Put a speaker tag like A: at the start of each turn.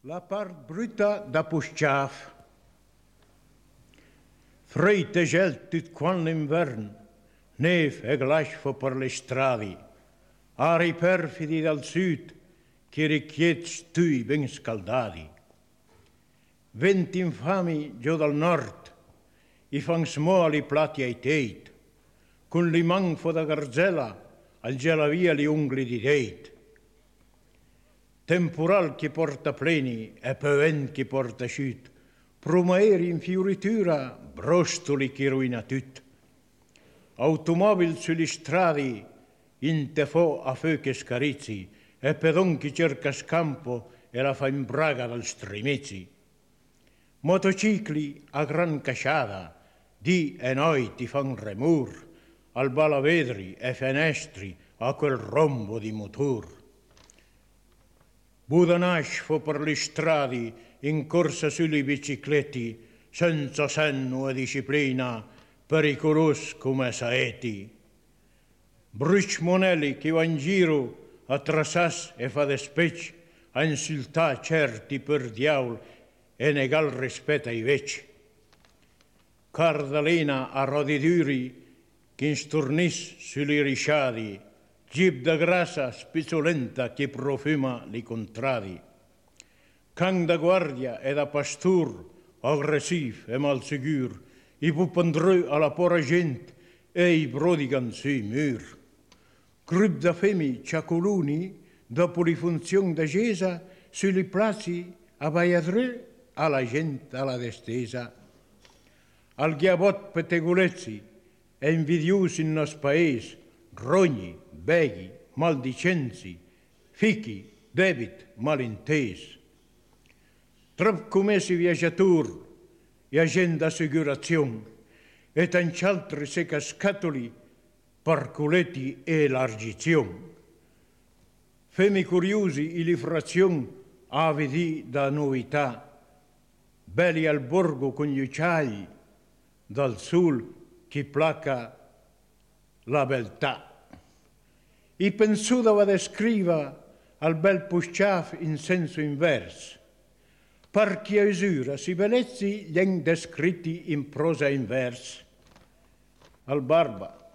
A: La part bruta da Pusciaf. Fred e gel tut quan l'invern, neve e glasfo per le strade, ari perfidi dal sud, che richied stui ben scaldati. Venti infami giù dal nord, i fan smoli plati ai teit, con li manfo da garzella, al gela via li ungli di deit. Temporal che porta pleni e pevent che porta sciut, promaeri in fioritura, brostoli che ruina tut. Automobil sugli stradi, in tefò a feu che scarizzi, e pedon che cerca scampo e la fa in braga dal strimezzi. Motocicli a gran casciata, di e noi ti fan remur, al balavedri e fenestri a quel rombo di motor. Budanasfo per le strade, in corsa sulle bicicletti, senza senno e disciplina, pericolos come saeti. Brucmonelli che va in giro a trasas e fa despec, a insultare certi per diaul e negar rispetto ai vecchi. Cardalena a rodiduri che instornis sulle risciadi, gib da grassa spizzolenta che profuma li contradi. Can da guardia e da pastur, aggressiv e malsigur, i pupandreu alla pora gent e i brodigan sui mur. Grup da femi ciacoluni, dopo li funzioni da gesa, sui plazi a baiadre alla gente alla destesa. Al ghiabot pettegolezzi e invidiosi in nos paese, rogni, beghi, maldicenzi, fichi, debit, malintesi. Trop commessi viaggiatori e agenti d'assicurazione e tanti altri secascatoli, parcoletti e elargizione. Femi curiosi e li frazioni avidi da novità, belli al borgo con gli ucciai, dal sol che placa la beltà. I pensuto va descriva al bel Pusciaf in senso inverso. Per chiusura si bellezzi gli descritti in prosa inversa. Al barba,